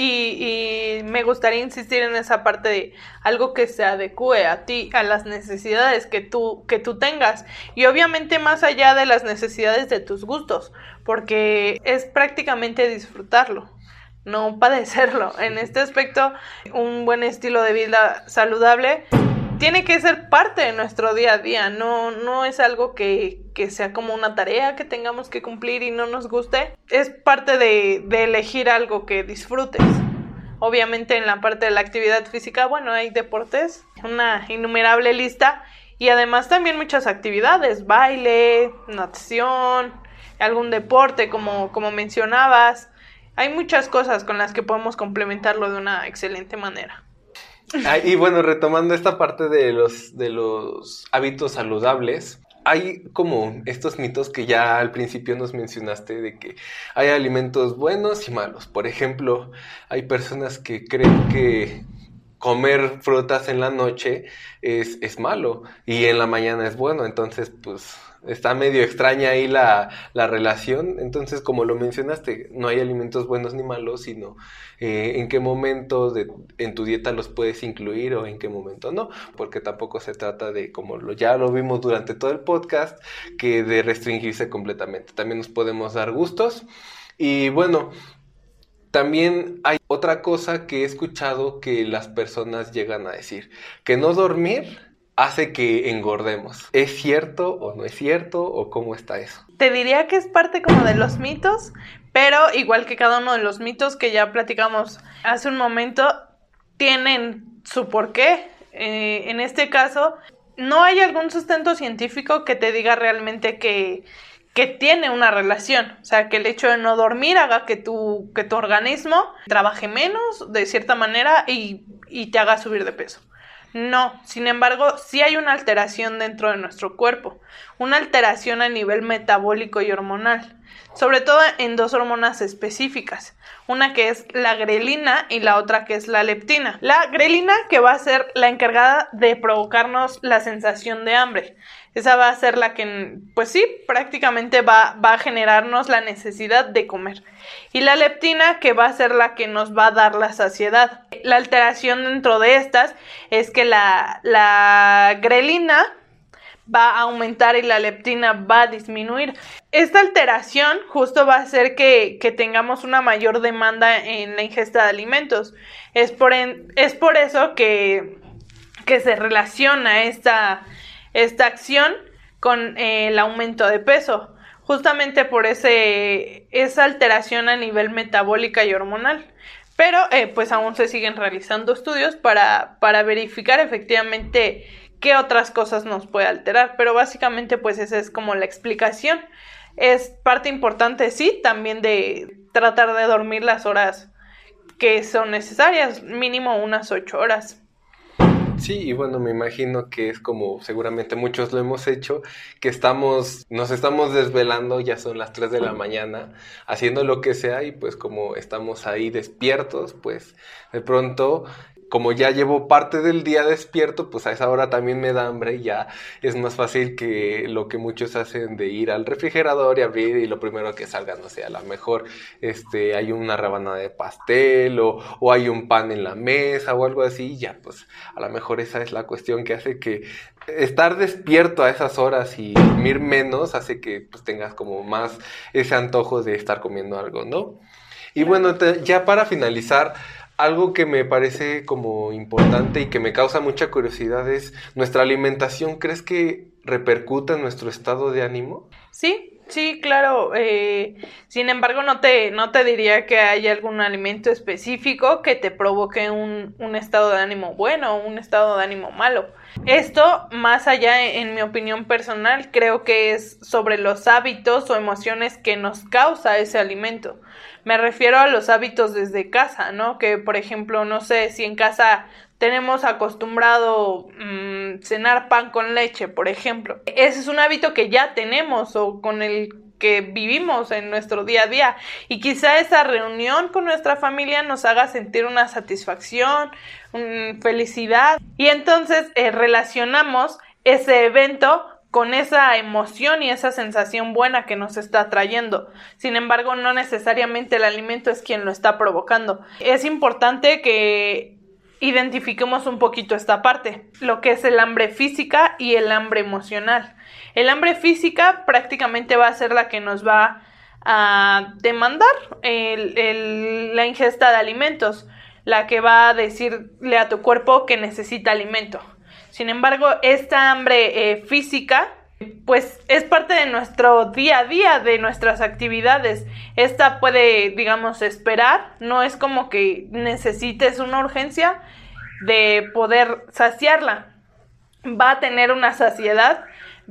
Speaker 2: y me gustaría insistir en esa parte de algo que se adecue a ti, a las necesidades que tú tengas, y obviamente más allá de las necesidades de tus gustos, porque es prácticamente disfrutarlo, no padecerlo. En este aspecto, un buen estilo de vida saludable tiene que ser parte de nuestro día a día, no es algo que sea como una tarea que tengamos que cumplir y no nos guste. Es parte de elegir algo que disfrutes. Obviamente en la parte de la actividad física, bueno, hay deportes, una innumerable lista, y además también muchas actividades, baile, natación, algún deporte como mencionabas. Hay muchas cosas con las que podemos complementarlo de una excelente manera.
Speaker 1: Y bueno, retomando esta parte de los hábitos saludables, hay como estos mitos que ya al principio nos mencionaste de que hay alimentos buenos y malos. Por ejemplo, hay personas que creen que comer frutas en la noche es malo y en la mañana es bueno. Entonces, pues está medio extraña ahí la relación. Entonces, como lo mencionaste, no hay alimentos buenos ni malos, sino en qué momento en tu dieta los puedes incluir o en qué momento no, porque tampoco se trata de, como ya lo vimos durante todo el podcast, que de restringirse completamente. También nos podemos dar gustos. Y bueno, también hay otra cosa que he escuchado que las personas llegan a decir, que no dormir hace que engordemos. ¿Es cierto o no es cierto o cómo está eso?
Speaker 2: Te diría que es parte como de los mitos, pero igual que cada uno de los mitos que ya platicamos hace un momento, tienen su porqué. En este caso, no hay algún sustento científico que te diga realmente que tiene una relación. O sea, que el hecho de no dormir haga que tu organismo trabaje menos de cierta manera y te haga subir de peso. No, sin embargo, sí hay una alteración dentro de nuestro cuerpo, una alteración a nivel metabólico y hormonal, sobre todo en dos hormonas específicas, una que es la grelina y la otra que es la leptina. La grelina, que va a ser la encargada de provocarnos la sensación de hambre. Esa va a ser la que, pues sí, prácticamente va a generarnos la necesidad de comer. Y la leptina, que va a ser la que nos va a dar la saciedad. La alteración dentro de estas es que la grelina va a aumentar y la leptina va a disminuir. Esta alteración justo va a hacer que tengamos una mayor demanda en la ingesta de alimentos. Es por eso que se relaciona esta acción con el aumento de peso, justamente por esa alteración a nivel metabólica y hormonal. Pero pues aún se siguen realizando estudios para verificar efectivamente qué otras cosas nos puede alterar, pero básicamente pues esa es como la explicación. Es parte importante, sí, también de tratar de dormir las horas que son necesarias, mínimo unas 8 horas.
Speaker 1: Sí, y bueno, me imagino que es como seguramente muchos lo hemos hecho, que nos estamos desvelando, ya son las 3 de la mañana, haciendo lo que sea, y pues como estamos ahí despiertos, pues de pronto, como ya llevo parte del día despierto, pues a esa hora también me da hambre y ya es más fácil que lo que muchos hacen de ir al refrigerador y abrir y lo primero que salga, no sé, a lo mejor hay una rebanada de pastel o hay un pan en la mesa o algo así, y ya pues a lo mejor esa es la cuestión que hace que estar despierto a esas horas y dormir menos hace que pues tengas como más ese antojo de estar comiendo algo, ¿no? Y bueno, ya para finalizar, algo que me parece como importante y que me causa mucha curiosidad es, ¿nuestra alimentación crees que repercute en nuestro estado de ánimo?
Speaker 2: Sí, claro. Sin embargo, no te diría que hay algún alimento específico que te provoque un estado de ánimo bueno o un estado de ánimo malo. Esto, más allá, en mi opinión personal, creo que es sobre los hábitos o emociones que nos causa ese alimento. Me refiero a los hábitos desde casa, ¿no? Que, por ejemplo, no sé, si en casa tenemos acostumbrado cenar pan con leche, por ejemplo. Ese es un hábito que ya tenemos o con el que vivimos en nuestro día a día, y quizá esa reunión con nuestra familia nos haga sentir una satisfacción, felicidad, y entonces relacionamos ese evento con esa emoción y esa sensación buena que nos está trayendo. Sin embargo, no necesariamente el alimento es quien lo está provocando. Es importante que identifiquemos un poquito esta parte, lo que es el hambre física y el hambre emocional. El hambre física prácticamente va a ser la que nos va a demandar la ingesta de alimentos, la que va a decirle a tu cuerpo que necesita alimento. Sin embargo, esta hambre física, pues es parte de nuestro día a día, de nuestras actividades. Esta puede, digamos, esperar, no es como que necesites una urgencia de poder saciarla. Va a tener una saciedad,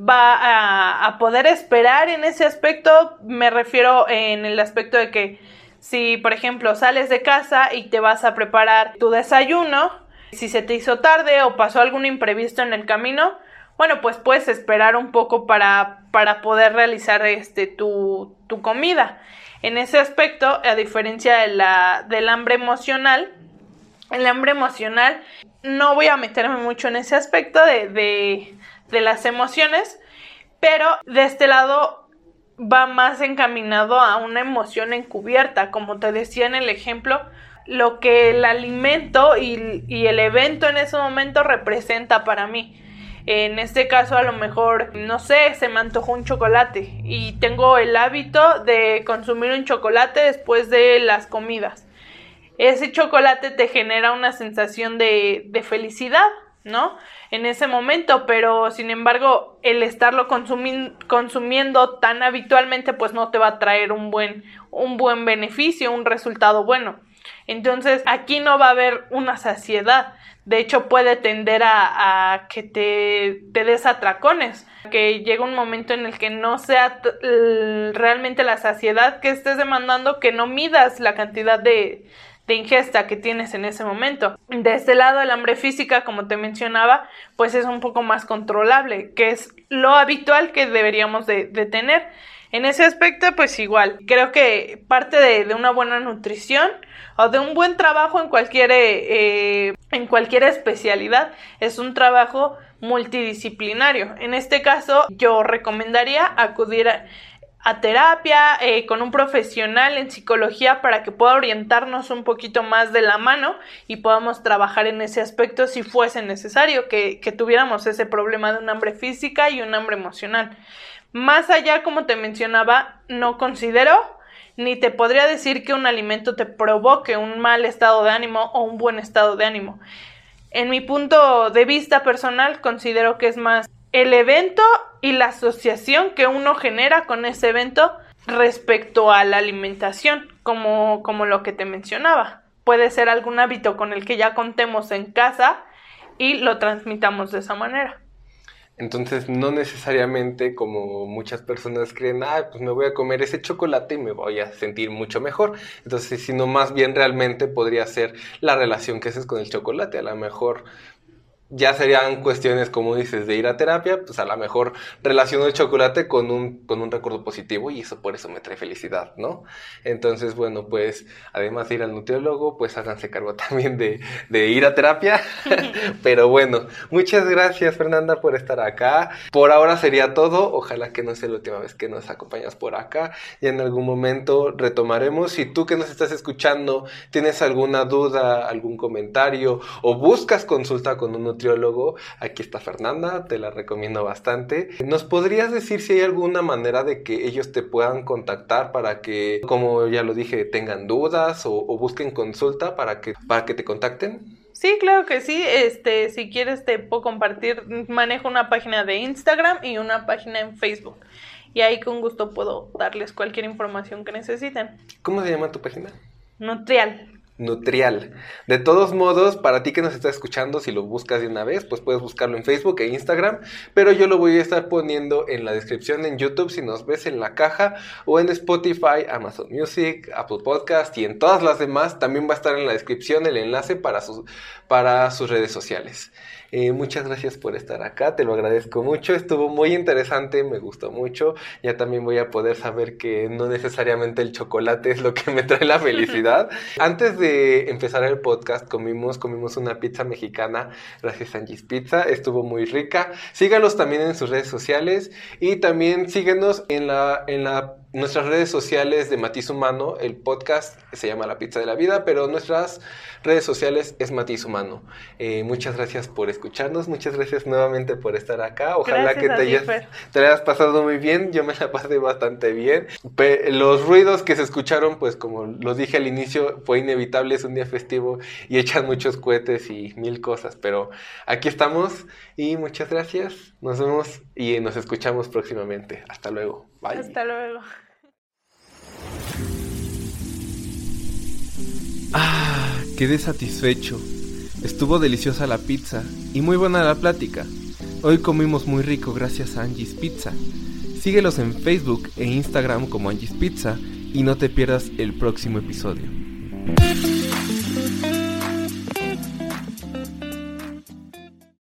Speaker 2: va a poder esperar en ese aspecto. Me refiero en el aspecto de que si, por ejemplo, sales de casa y te vas a preparar tu desayuno, si se te hizo tarde o pasó algún imprevisto en el camino, bueno, pues puedes esperar un poco para poder realizar tu comida. En ese aspecto, a diferencia del hambre emocional, el hambre emocional, no voy a meterme mucho en ese aspecto de las emociones, pero de este lado va más encaminado a una emoción encubierta, como te decía en el ejemplo, lo que el alimento y el evento en ese momento representa para mí. En este caso, a lo mejor, no sé, se me antojó un chocolate y tengo el hábito de consumir un chocolate después de las comidas. Ese chocolate te genera una sensación de felicidad, ¿no? En ese momento, pero sin embargo, el estarlo consumiendo tan habitualmente, pues no te va a traer un buen beneficio, un resultado bueno. Entonces, aquí no va a haber una saciedad. De hecho, puede tender a que te des atracones, que llega un momento en el que no sea realmente la saciedad que estés demandando, que no midas la cantidad de ingesta que tienes en ese momento. De este lado, el hambre física, como te mencionaba, pues es un poco más controlable, que es lo habitual que deberíamos de tener. En ese aspecto, pues igual, creo que parte de una buena nutrición o de un buen trabajo en cualquier especialidad es un trabajo multidisciplinario. En este caso, yo recomendaría acudir a terapia con un profesional en psicología para que pueda orientarnos un poquito más de la mano y podamos trabajar en ese aspecto si fuese necesario que tuviéramos ese problema de un hambre física y un hambre emocional. Más allá, como te mencionaba, no considero ni te podría decir que un alimento te provoque un mal estado de ánimo o un buen estado de ánimo. En mi punto de vista personal, considero que es más el evento y la asociación que uno genera con ese evento respecto a la alimentación, como lo que te mencionaba. Puede ser algún hábito con el que ya contemos en casa y lo transmitamos de esa manera.
Speaker 1: Entonces, no necesariamente como muchas personas creen, pues me voy a comer ese chocolate y me voy a sentir mucho mejor. Entonces, sino más bien realmente podría ser la relación que haces con el chocolate. A lo mejor ya serían cuestiones, como dices, de ir a terapia, pues a lo mejor relaciono el chocolate con un recuerdo positivo y eso por eso me trae felicidad, ¿no? Entonces, bueno, pues además de ir al nutriólogo, pues háganse cargo también de ir a terapia. Pero bueno, muchas gracias, Fernanda, por estar acá. Por ahora sería todo. Ojalá que no sea la última vez que nos acompañas por acá. Y en algún momento retomaremos. Si tú que nos estás escuchando tienes alguna duda, algún comentario o buscas consulta con un nutriólogo, aquí está Fernanda, te la recomiendo bastante. ¿Nos podrías decir si hay alguna manera de que ellos te puedan contactar para que, como ya lo dije, tengan dudas o busquen consulta para que te contacten?
Speaker 2: Sí, claro que sí. Si quieres te puedo compartir. Manejo una página de Instagram y una página en Facebook. Y ahí con gusto puedo darles cualquier información que necesiten.
Speaker 1: ¿Cómo se llama tu página?
Speaker 2: Nutrial.
Speaker 1: Nutrial. De todos modos, para ti que nos estás escuchando, si lo buscas de una vez, pues puedes buscarlo en Facebook e Instagram, pero yo lo voy a estar poniendo en la descripción en YouTube si nos ves en la caja, o en Spotify, Amazon Music, Apple Podcast y en todas las demás. También va a estar en la descripción el enlace para sus redes sociales. Muchas gracias por estar acá, te lo agradezco mucho, estuvo muy interesante, me gustó mucho. Ya también voy a poder saber que no necesariamente el chocolate es lo que me trae la felicidad. Antes de empezar el podcast comimos una pizza mexicana gracias a Angie's Pizza, estuvo muy rica. Sígalos también en sus redes sociales y también síguenos en nuestras redes sociales de Matiz Humano. El podcast se llama La Pizza de la Vida, pero nuestras redes sociales es Matiz Humano. Muchas gracias por escucharnos, muchas gracias nuevamente por estar acá. Ojalá que te hayas pasado muy bien, yo me la pasé bastante bien. Los ruidos que se escucharon, pues como los dije al inicio, fue inevitable, es un día festivo y echan muchos cohetes y mil cosas, pero aquí estamos y muchas gracias. Nos vemos y nos escuchamos próximamente. Hasta luego. Bye.
Speaker 2: Hasta luego.
Speaker 3: Quedé satisfecho. Estuvo deliciosa la pizza y muy buena la plática. Hoy comimos muy rico gracias a Angie's Pizza. Síguelos en Facebook e Instagram como Angie's Pizza y no te pierdas el próximo episodio.